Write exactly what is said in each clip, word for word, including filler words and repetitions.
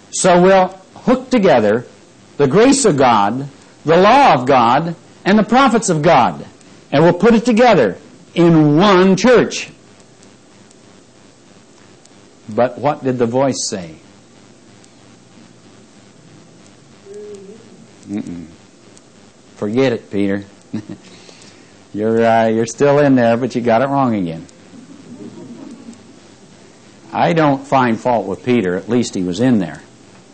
So we'll hook together the grace of God, the law of God, and the prophets of God. And we'll put it together in one church. But what did the voice say? Mm-mm. Forget it, Peter. you're uh, you're still in there, but you got it wrong again. I don't find fault with Peter. At least he was in there.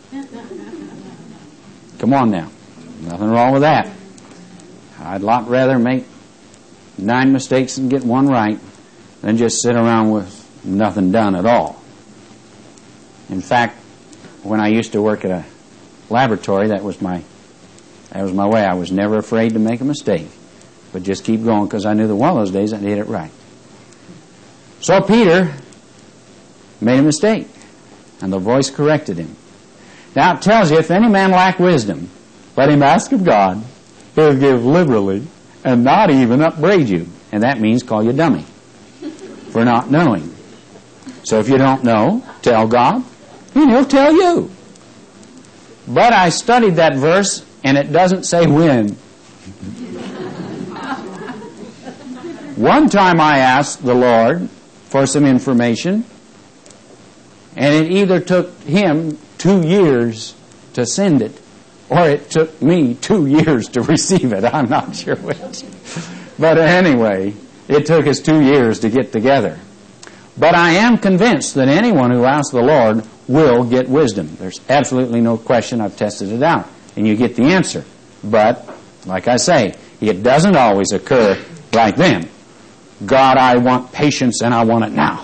Come on now. Nothing wrong with that. I'd a lot rather make nine mistakes and get one right than just sit around with nothing done at all. In fact, when I used to work at a laboratory, that was my that was my way. I was never afraid to make a mistake, but just keep going, because I knew that one of those days I'd hit it right. So Peter made a mistake, and the voice corrected him. Now it tells you, if any man lack wisdom, let him ask of God. He'll give liberally and not even upbraid you. And that means call you dummy for not knowing. So if you don't know, tell God, and He'll tell you. But I studied that verse, and it doesn't say when. One time I asked the Lord for some information, and it either took Him two years to send it, or it took me two years to receive it. I'm not sure which. But anyway, it took us two years to get together. But I am convinced that anyone who asks the Lord will get wisdom. There's absolutely no question. I've tested it out. And you get the answer. But, like I say, it doesn't always occur right then. God, I want patience and I want it now.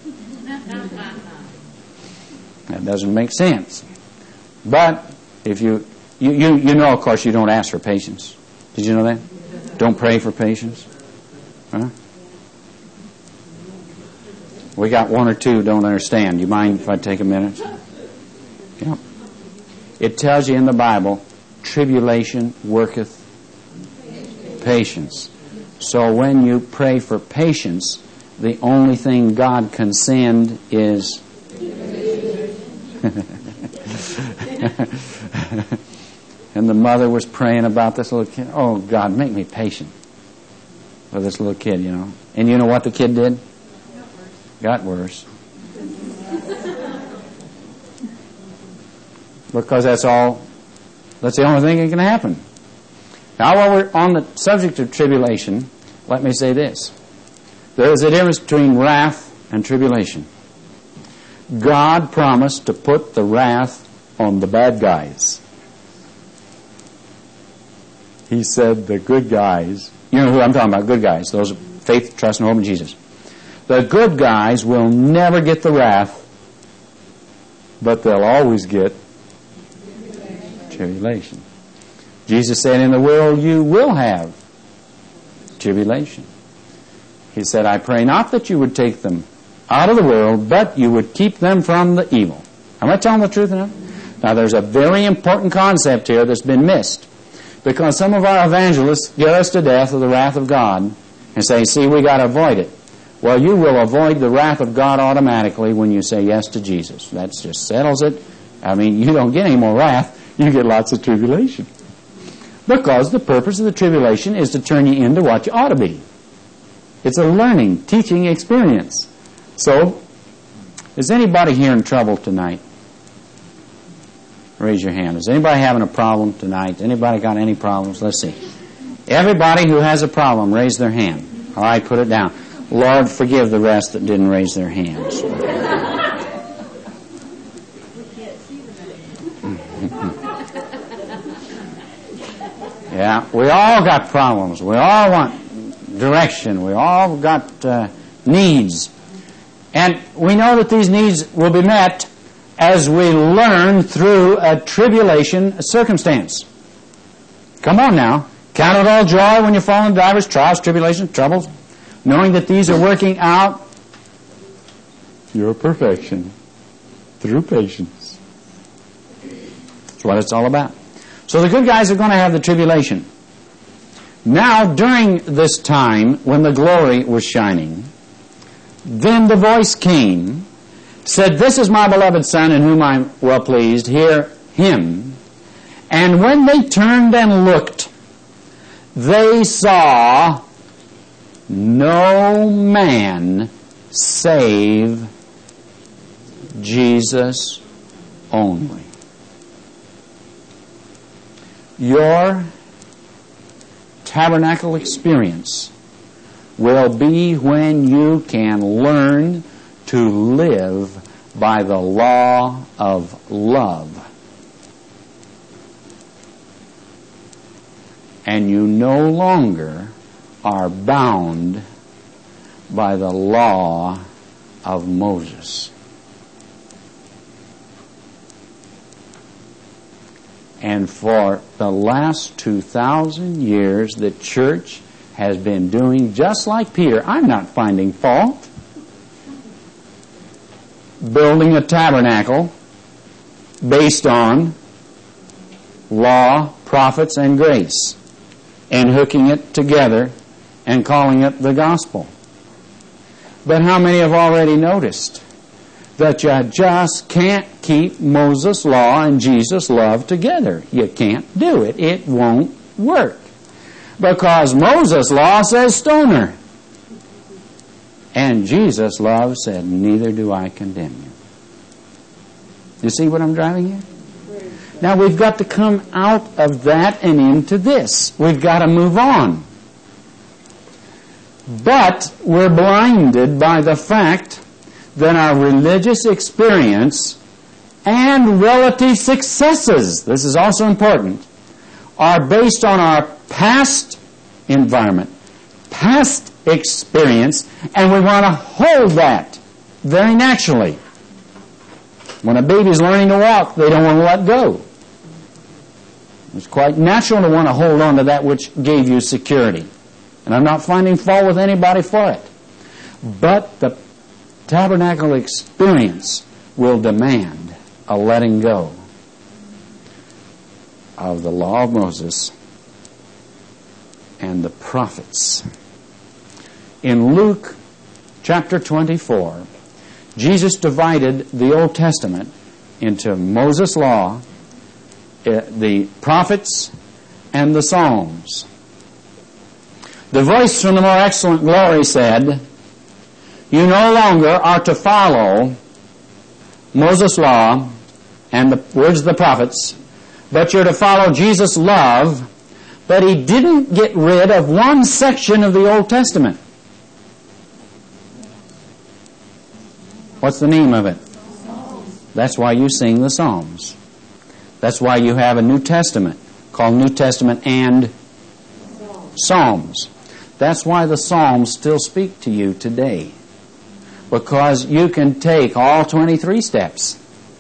That doesn't make sense. But if you, you, you, you know, of course, you don't ask for patience. Did you know that? Don't pray for patience. Huh? We got one or two who don't understand. You mind if I take a minute? Yeah. It tells you in the Bible, tribulation worketh patience. So when you pray for patience, the only thing God can send is and the mother was praying about this little kid. Oh, God, make me patient with this little kid, you know. And you know what the kid did? Got worse. Because that's all, that's the only thing that can happen. Now, while we're on the subject of tribulation, let me say this. There is a difference between wrath and tribulation. God promised to put the wrath on the bad guys. He said the good guys, you know who I'm talking about, good guys, those of faith, trust, and hope in Jesus. The good guys will never get the wrath, but they'll always get tribulation. Jesus said, in the world you will have tribulation. He said, I pray not that you would take them out of the world, but you would keep them from the evil. Am I telling the truth enough? Now there's a very important concept here that's been missed, because some of our evangelists get us to death of the wrath of God and say, see, we got to avoid it. Well, you will avoid the wrath of God automatically when you say yes to Jesus. That just settles it. I mean, you don't get any more wrath. You get lots of tribulation. Because the purpose of the tribulation is to turn you into what you ought to be. It's a learning, teaching experience. So, is anybody here in trouble tonight? Raise your hand. Is anybody having a problem tonight? Anybody got any problems? Let's see. Everybody who has a problem, raise their hand. All right, put it down. Lord, forgive the rest that didn't raise their hands. Yeah, we all got problems. We all want direction. We all got uh, needs. And we know that these needs will be met as we learn through a tribulation circumstance. Come on now. Count it all joy when you fall into divers trials, tribulations, troubles, knowing that these are working out your perfection through patience. That's what it's all about. So the good guys are going to have the tribulation. Now, during this time when the glory was shining, then the voice came, said, "This is my beloved Son in whom I am well pleased. Hear him." And when they turned and looked, they saw no man save Jesus only. Your tabernacle experience will be when you can learn to live by the law of love. And you no longer are bound by the law of Moses. And for the last two thousand years, the church has been doing just like Peter. I'm not finding fault. Building a tabernacle based on law, prophets, and grace, and hooking it together and calling it the gospel. But how many have already noticed that you just can't keep Moses' law and Jesus' love together? You can't do it. It won't work. Because Moses' law says stone her. And Jesus' love said, neither do I condemn you. You see what I'm driving at? Now we've got to come out of that and into this. We've got to move on. But we're blinded by the fact that our religious experience and relative successes, this is also important, are based on our past environment, past experience, and we want to hold that very naturally. When a baby's learning to walk, they don't want to let go. It's quite natural to want to hold on to that which gave you security. And I'm not finding fault with anybody for it. But the tabernacle experience will demand a letting go of the law of Moses and the prophets. In Luke chapter twenty-four, Jesus divided the Old Testament into Moses' law, the prophets, and the Psalms. The voice from the more excellent glory said, you no longer are to follow Moses' law and the words of the prophets, but you're to follow Jesus' love. But he didn't get rid of one section of the Old Testament. What's the name of it? That's why you sing the Psalms. That's why you have a New Testament called New Testament and Psalms. That's why the Psalms still speak to you today. Because you can take all twenty-three steps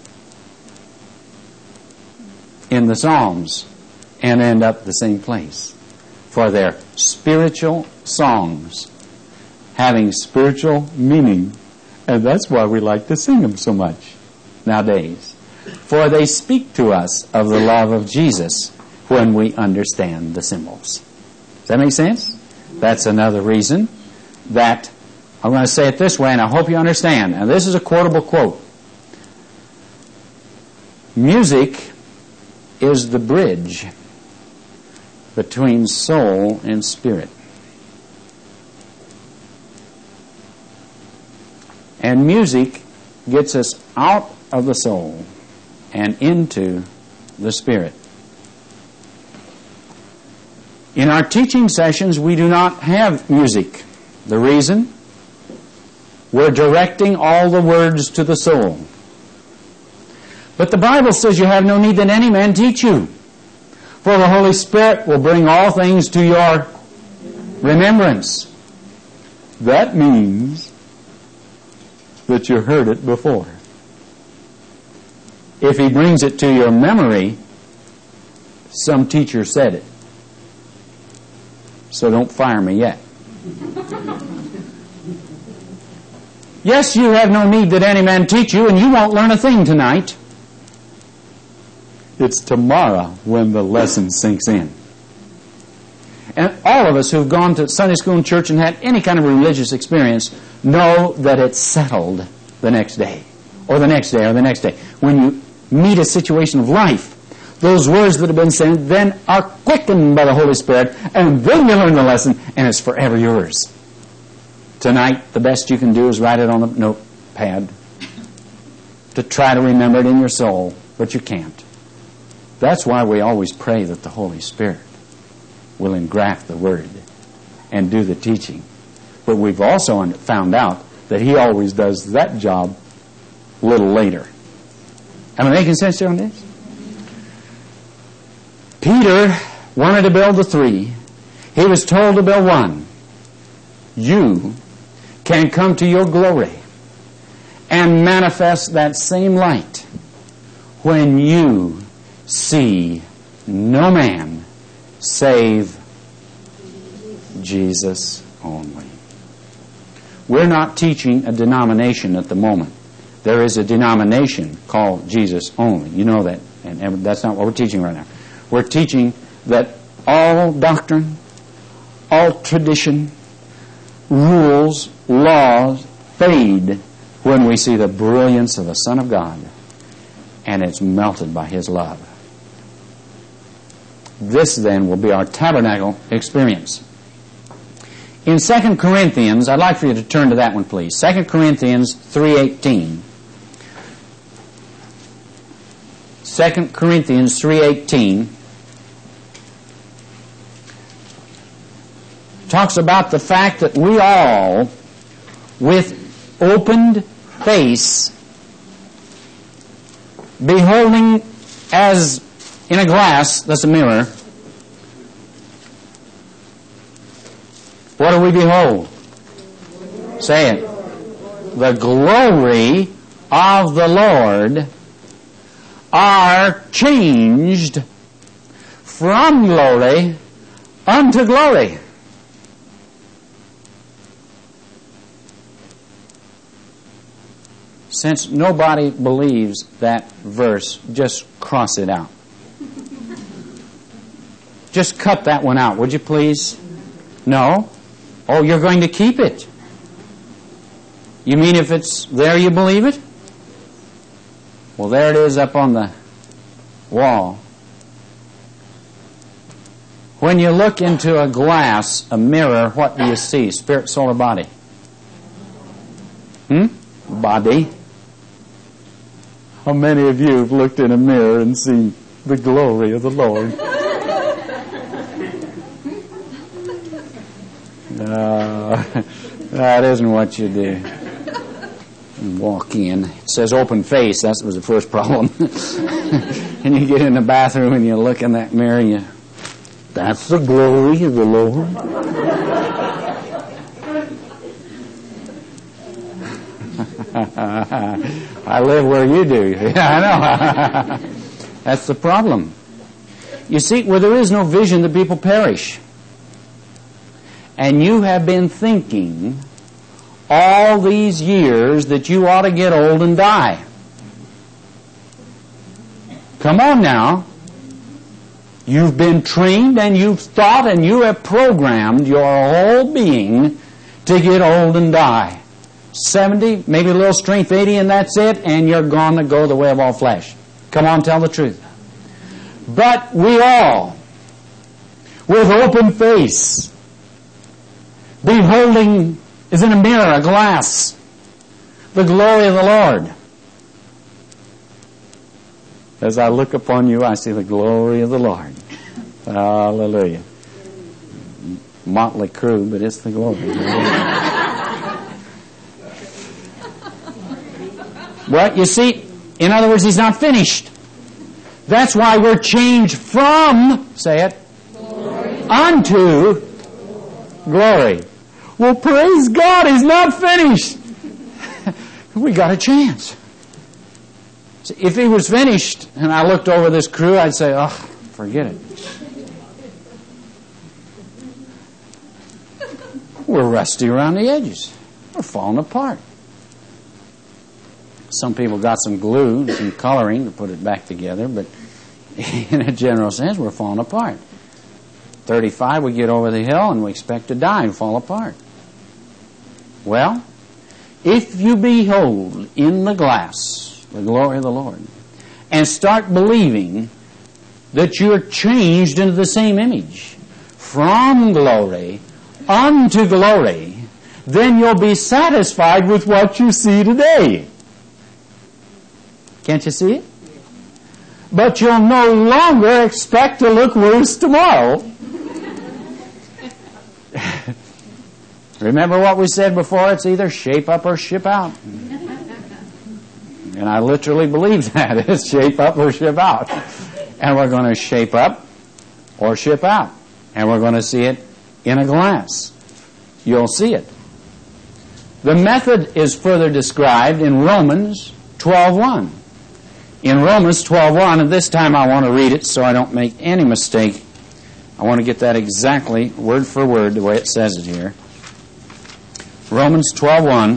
in the Psalms and end up the same place. For they're spiritual songs having spiritual meaning. And that's why we like to sing them so much nowadays. For they speak to us of the love of Jesus when we understand the symbols. Does that make sense? That's another reason that I'm going to say it this way, and I hope you understand. Now, this is a quotable quote. Music is the bridge between soul and spirit. And music gets us out of the soul and into the spirit. In our teaching sessions, we do not have music. The reason? We're directing all the words to the soul. But the Bible says you have no need that any man teach you. For the Holy Spirit will bring all things to your remembrance. That means that you heard it before. If he brings it to your memory, some teacher said it. So don't fire me yet. Yes, you have no need that any man teach you, and you won't learn a thing tonight. It's tomorrow when the lesson sinks in. And all of us who've gone to Sunday school and church and had any kind of religious experience know that it's settled the next day. or the next day, or the next day. When you meet a situation of life, those words that have been said then are quickened by the Holy Spirit, and then you learn the lesson, and it's forever yours. Tonight, the best you can do is write it on a notepad to try to remember it in your soul, but you can't. That's why we always pray that the Holy Spirit will engraft the Word and do the teaching. But we've also found out that He always does that job a little later. Am I making sense on this? Peter wanted to build the three. He was told to build one. You can come to your glory and manifest that same light when you see no man save Jesus only. We're not teaching a denomination at the moment. There is a denomination called Jesus only. You know that, and that's not what we're teaching right now. We're teaching that all doctrine, all tradition, rules, laws fade when we see the brilliance of the Son of God, and it's melted by His love. This then will be our tabernacle experience. In Second Corinthians, I'd like for you to turn to that one, please. Second Corinthians three eighteen. Second Corinthians three eighteen talks about the fact that we all, with opened face, beholding as in a glass, that's a mirror, what do we behold? Say it. The glory of the Lord are changed from glory unto glory. Since nobody believes that verse, just cross it out. Just cut that one out, would you please? No? Oh, you're going to keep it. You mean if it's there you believe it? Well, there it is up on the wall. When you look into a glass, a mirror, what do you see? Spirit, soul, or body? Hmm? Body. How many of you have looked in a mirror and seen the glory of the Lord? No, that isn't what you do. You walk in. It says open face. That was the first problem. And you get in the bathroom and you look in that mirror and you, that's the glory of the Lord. I live where you do. Yeah, I know. That's the problem. You see, where there is no vision, the people perish. And you have been thinking all these years that you ought to get old and die. Come on now. You've been trained and you've thought and you have programmed your whole being to get old and die. seventy, maybe a little strength, eighty, and that's it, and you're going to go the way of all flesh. Come on, tell the truth. But we all, with open face, beholding, is in a mirror, a glass, the glory of the Lord. As I look upon you, I see the glory of the Lord. Hallelujah. Motley crew, but it's the glory. Well, you see, in other words, He's not finished. That's why we're changed from, say it, glory. Unto glory. Well, praise God, He's not finished. We got a chance. See, if He was finished and I looked over this crew, I'd say, oh, forget it. We're rusty around the edges. We're falling apart. Some people got some glue and some coloring to put it back together, but in a general sense, we're falling apart. thirty-five, we get over the hill and we expect to die and fall apart. Well, if you behold in the glass the glory of the Lord and start believing that you're changed into the same image from glory unto glory, then you'll be satisfied with what you see today. Can't you see it? But you'll no longer expect to look worse tomorrow. Remember what we said before? It's either shape up or ship out. And I literally believe that. It's shape up or ship out. And we're going to shape up or ship out. And we're going to see it in a glass. You'll see it. The method is further described in Romans twelve one. In Romans twelve one, and this time I want to read it so I don't make any mistake. I want to get that exactly, word for word, the way it says it here. Romans twelve one.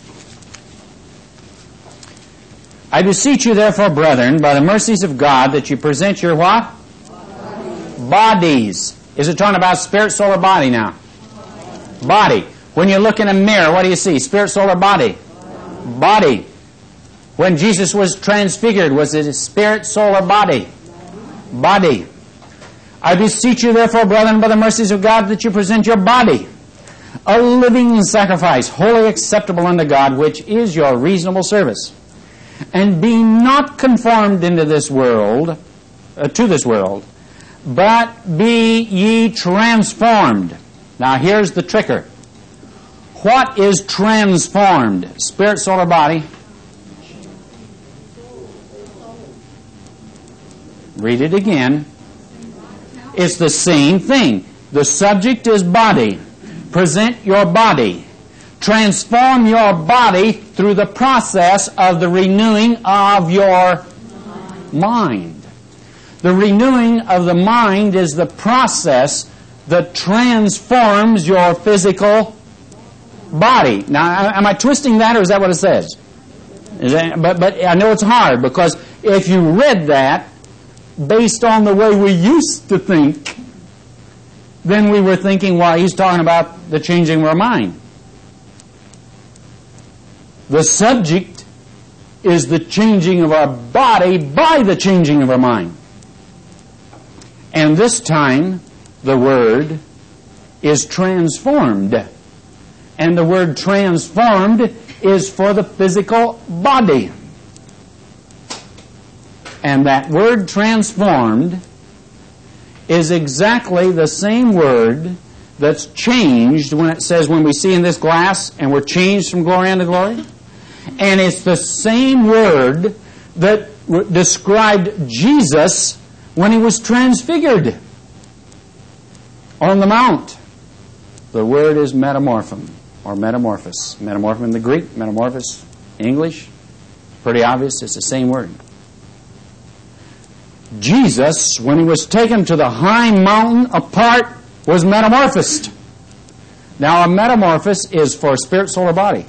I beseech you therefore, brethren, by the mercies of God, that you present your what? Bodies. Bodies. Is it talking about spirit, soul, or body now? Body. When you look in a mirror, what do you see? Spirit, soul, or body? Body. When Jesus was transfigured, was it spirit, soul, or body? Body. I beseech you therefore, brethren, by the mercies of God, that you present your body a living sacrifice, wholly acceptable unto God, which is your reasonable service. And be not conformed into this world, uh, to this world, but be ye transformed. Now here's the tricker. What is transformed? Spirit, soul, or body? Read it again. It's the same thing. The subject is body. Present your body. Transform your body through the process of the renewing of your mind. The renewing of the mind is the process that transforms your physical body. Now, am I twisting that, or is that what it says? Is that, but, but I know it's hard, because if you read that based on the way we used to think, then we were thinking, well, he's talking about the changing of our mind. The subject is the changing of our body by the changing of our mind. And this time, the word is transformed. And the word transformed is for the physical body. And that word transformed is exactly the same word that's changed when it says, when we see in this glass and we're changed from glory unto glory. And it's the same word that described Jesus when he was transfigured on the mount. The word is metamorphom, or metamorphos. Metamorphom in the Greek, metamorphos English. Pretty obvious, it's the same word. Jesus, when he was taken to the high mountain apart, was metamorphosed. Now, a metamorphosis is for spirit, soul, or body.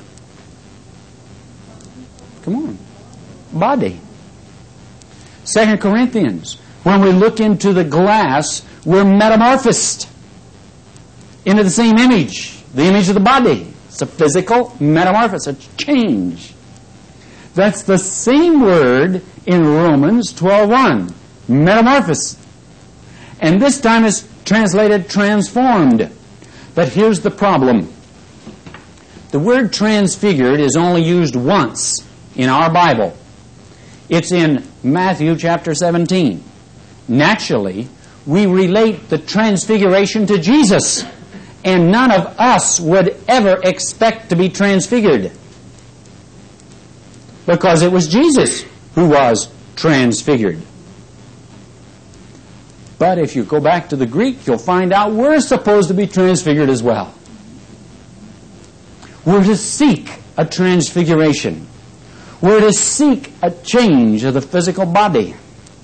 Come on. Body. Second Corinthians, when we look into the glass, we're metamorphosed into the same image, the image of the body. It's a physical metamorphosis, a change. That's the same word in Romans twelve one. Metamorphosis. And this time it's translated transformed. But here's the problem. The word transfigured is only used once in our Bible. It's in Matthew chapter seventeen. Naturally, we relate the transfiguration to Jesus. And none of us would ever expect to be transfigured, because it was Jesus who was transfigured. But if you go back to the Greek, you'll find out we're supposed to be transfigured as well. We're to seek a transfiguration. We're to seek a change of the physical body.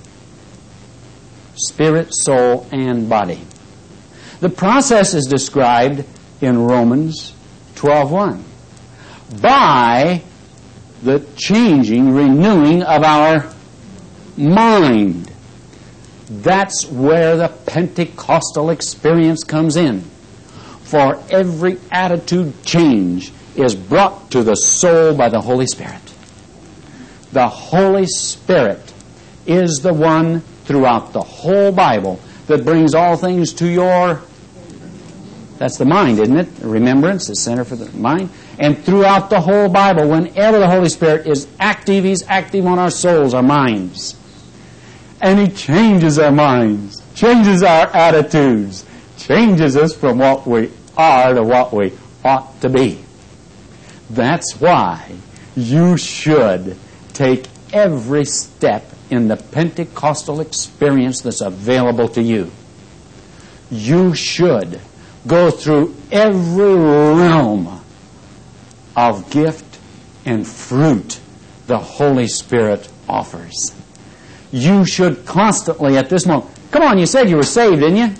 Spirit, soul, and body. The process is described in Romans twelve one. By the changing, renewing of our mind. That's where the Pentecostal experience comes in. For every attitude change is brought to the soul by the Holy Spirit. The Holy Spirit is the one throughout the whole Bible that brings all things to your... That's the mind, isn't it? Remembrance, the center for the mind. And throughout the whole Bible, whenever the Holy Spirit is active, He's active on our souls, our minds. And He changes our minds, changes our attitudes, changes us from what we are to what we ought to be. That's why you should take every step in the Pentecostal experience that's available to you. You should go through every realm of gift and fruit the Holy Spirit offers. You should constantly at this moment... Come on, you said you were saved, didn't you?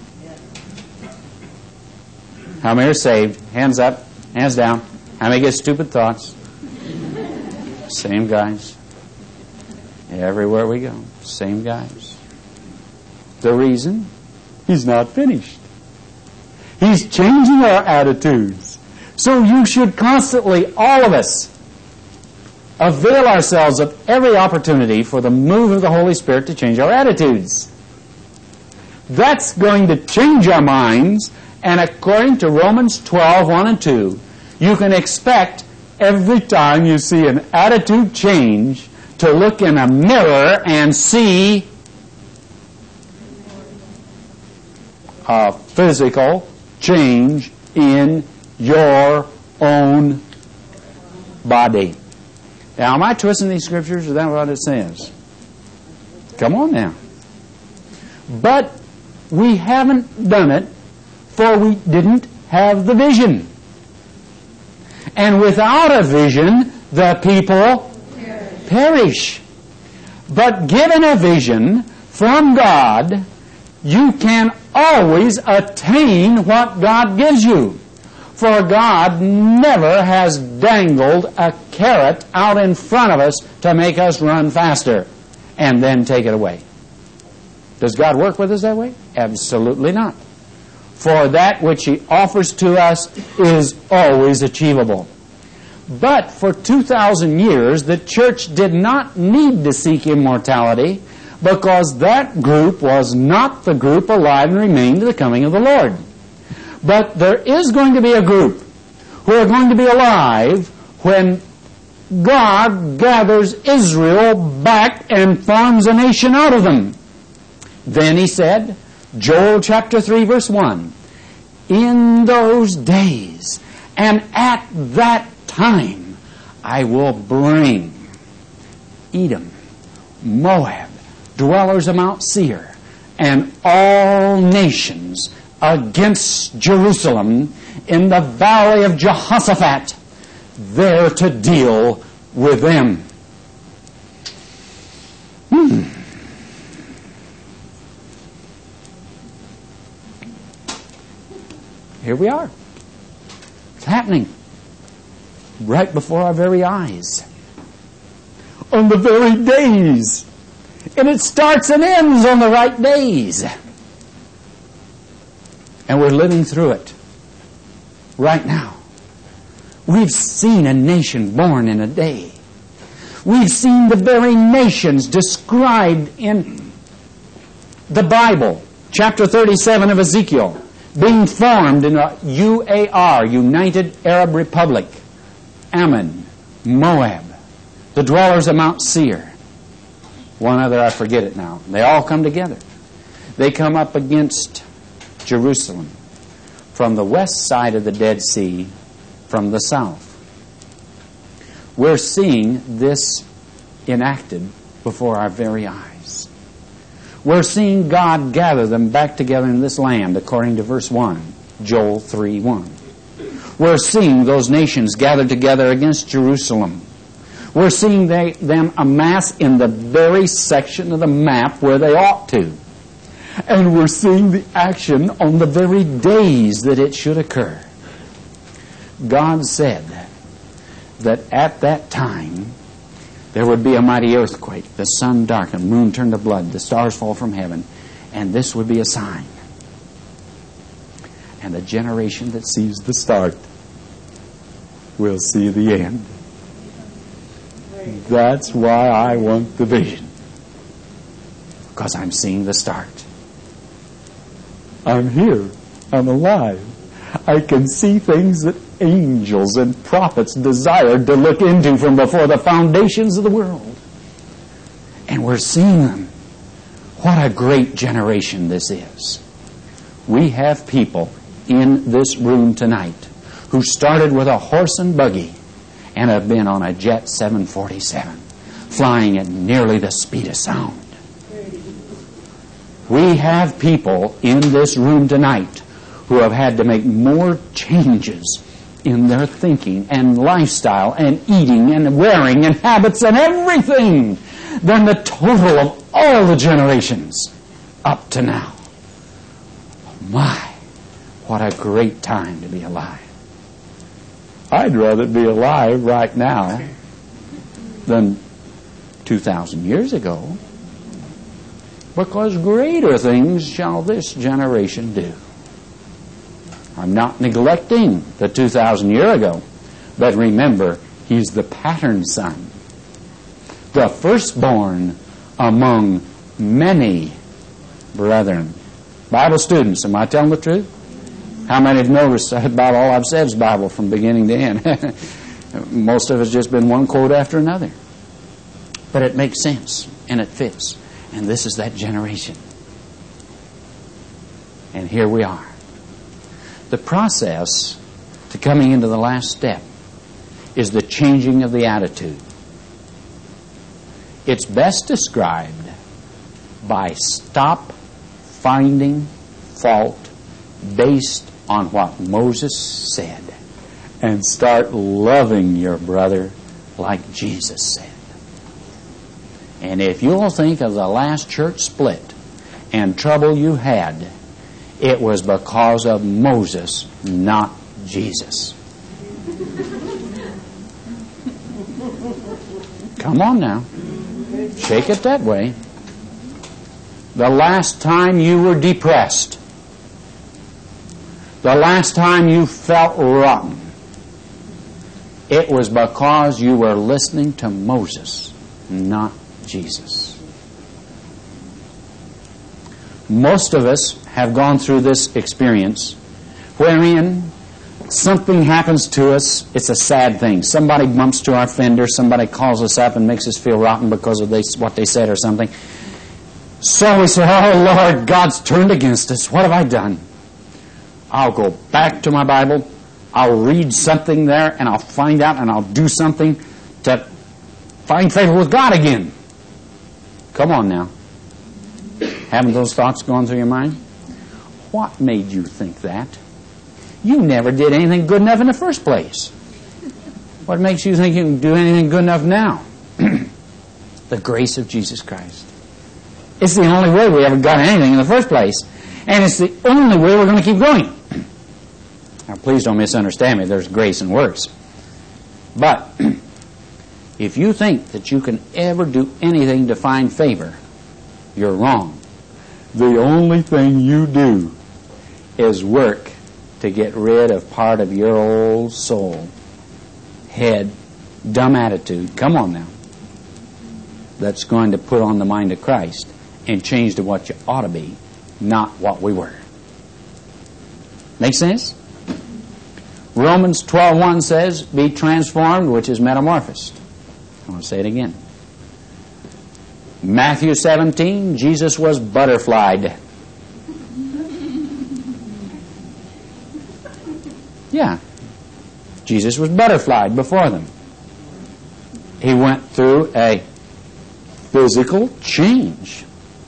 How many are saved? Hands up, hands down. How many get stupid thoughts? Same guys. Everywhere we go, same guys. The reason? He's not finished. He's changing our attitudes. So you should constantly, all of us, avail ourselves of every opportunity for the move of the Holy Spirit to change our attitudes. That's going to change our minds, and according to Romans twelve, one and two, you can expect every time you see an attitude change to look in a mirror and see a physical change in your own body. Now, am I twisting these scriptures, or is that what it says? Come on now. But we haven't done it, for we didn't have the vision. And without a vision, the people perish. perish. But given a vision from God, you can always attain what God gives you. For God never has dangled a carrot out in front of us to make us run faster and then take it away. Does God work with us that way? Absolutely not. For that which He offers to us is always achievable. But for two thousand years, the church did not need to seek immortality because that group was not the group alive and remained to the coming of the Lord. But there is going to be a group who are going to be alive when God gathers Israel back and forms a nation out of them. Then He said, Joel chapter three verse one, in those days and at that time I will bring Edom, Moab, dwellers of Mount Seir, and all nations against Jerusalem in the valley of Jehoshaphat, there to deal with them. Hmm. Here we are. It's happening right before our very eyes. On the very days. And it starts and ends on the right days. And we're living through it right now. We've seen a nation born in a day. We've seen the very nations described in the Bible, chapter thirty-seven of Ezekiel, being formed in a U A R, United Arab Republic, Ammon, Moab, the dwellers of Mount Seir. One other, I forget it now. They all come together. They come up against Jerusalem from the west side of the Dead Sea, from the south. We're seeing this enacted before our very eyes. We're seeing God gather them back together in this land, according to verse one, Joel three one. We're seeing those nations gathered together against Jerusalem. We're seeing they, them amass in the very section of the map where they ought to. And we're seeing the action on the very days that it should occur. God said that at that time there would be a mighty earthquake, the sun darkened, moon turned to blood, the stars fall from heaven, and this would be a sign. And the generation that sees the start we'll see the end. That's why I want the vision. Because I'm seeing the start. I'm here. I'm alive. I can see things that angels and prophets desired to look into from before the foundations of the world. And we're seeing them. What a great generation this is. We have people in this room tonight who started with a horse and buggy and have been on a Jet seven forty-seven, flying at nearly the speed of sound. We have people in this room tonight who have had to make more changes in their thinking and lifestyle and eating and wearing and habits and everything than the total of all the generations up to now. My, what a great time to be alive. I'd rather be alive right now than two thousand years ago, because greater things shall this generation do. I'm not neglecting the two thousand year ago, but remember, he's the pattern son, the firstborn among many brethren. Bible students, am I telling the truth? How many have noticed about all I've said is Bible from beginning to end? Most of it's just been one quote after another. But it makes sense, and it fits. And this is that generation. And here we are. The process to coming into the last step is the changing of the attitude. It's best described by stop finding fault based on what Moses said and start loving your brother like Jesus said. And if you'll think of the last church split and trouble you had, it was because of Moses, not Jesus. Come on now. Shake it that way. The last time you were depressed, the last time you felt rotten, it was because you were listening to Moses, not Jesus. Most of us have gone through this experience wherein something happens to us. It's a sad thing. Somebody bumps to our fender. Somebody calls us up and makes us feel rotten because of they, what they said or something. So we say, oh Lord, God's turned against us. What have I done? I'll go back to my Bible. I'll read something there and I'll find out and I'll do something to find favor with God again. Come on now. Haven't those thoughts gone through your mind? What made you think that? You never did anything good enough in the first place. What makes you think you can do anything good enough now? The grace of Jesus Christ. It's the only way we ever got anything in the first place. And it's the only way we're going to keep going. Now, please don't misunderstand me. There's grace and works. But if you think that you can ever do anything to find favor, you're wrong. The only thing you do is work to get rid of part of your old soul, head, dumb attitude. Come on now. That's going to put on the mind of Christ and change to what you ought to be, not what we were. Make sense? Romans twelve one says, be transformed, which is metamorphosed. I want to say it again. Matthew seventeen, Jesus was butterflied. Yeah. Jesus was butterflied before them. He went through a physical change.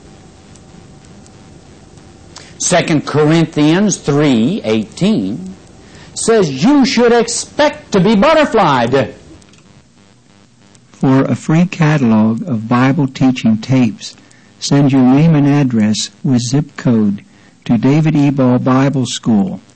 Second Corinthians three eighteen says you should expect to be butterflied. For a free catalog of Bible teaching tapes, send your name and address with zip code to David E. Ball Bible School,